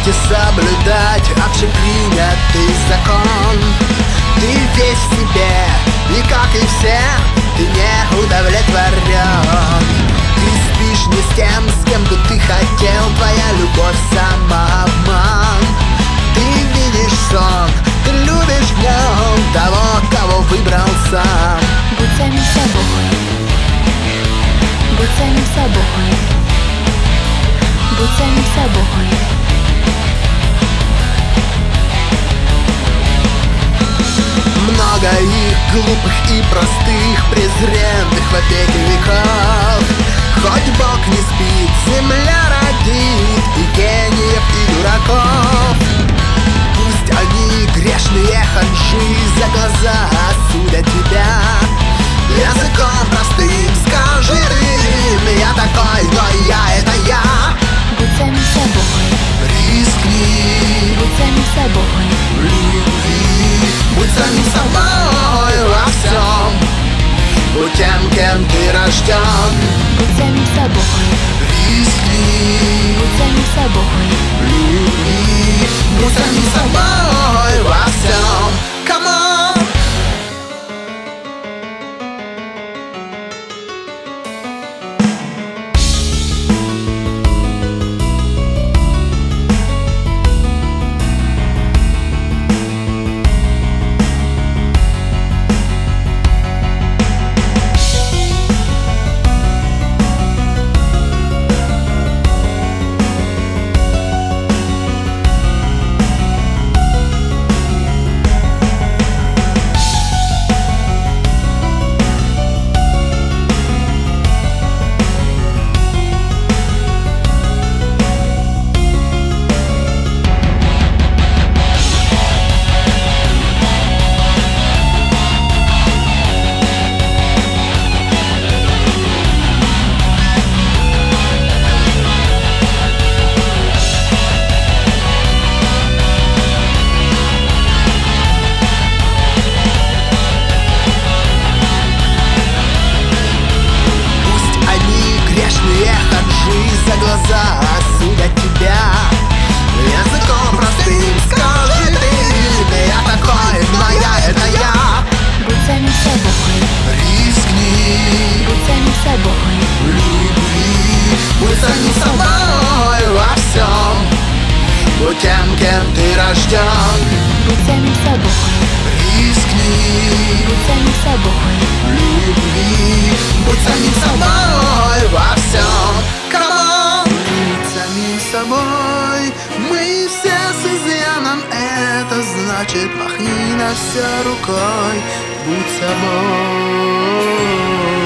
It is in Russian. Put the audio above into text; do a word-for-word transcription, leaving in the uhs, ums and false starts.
и соблюдать общепринятый закон. Ты весь в себе, и как и все, ты не удовлетворен. Ты спишь не с тем, с кем бы ты хотел, твоя любовь самообман. Ты видишь сон, ты любишь в нем того, кого выбрал сам. Будь самим собой, будь самим собой, будь самим собой. Много их глупых и простых, презренных во веки веков. Хоть Бог не спит, земля родит и гениев, и дураков. Пусть они грешные ханжи за глаза осудят тебя. Языком простым скажи им: я такой, но я — это я. Будь самим собой, Рискни, будь самим собой, в любви, будь самим собой во всем. Будь тем, кем ты рожден. будь самим собой, Рискни, будь самим собой, в любви, будь самим собой во всем. Come on! За глаза осудят тебя. Языком простым скажи ты: я такой, но я — это я. будь самим собой, Рискни, будь самим собой, в любви, будь самим собой во всем. Будь тем, кем ты рожден. будь самим собой, Рискни, будь самим собой, в любви, будь самим собой во всем. Come on! Будь самим собой, мы все с изъяном. Это значит, махни на все рукой. Будь собой.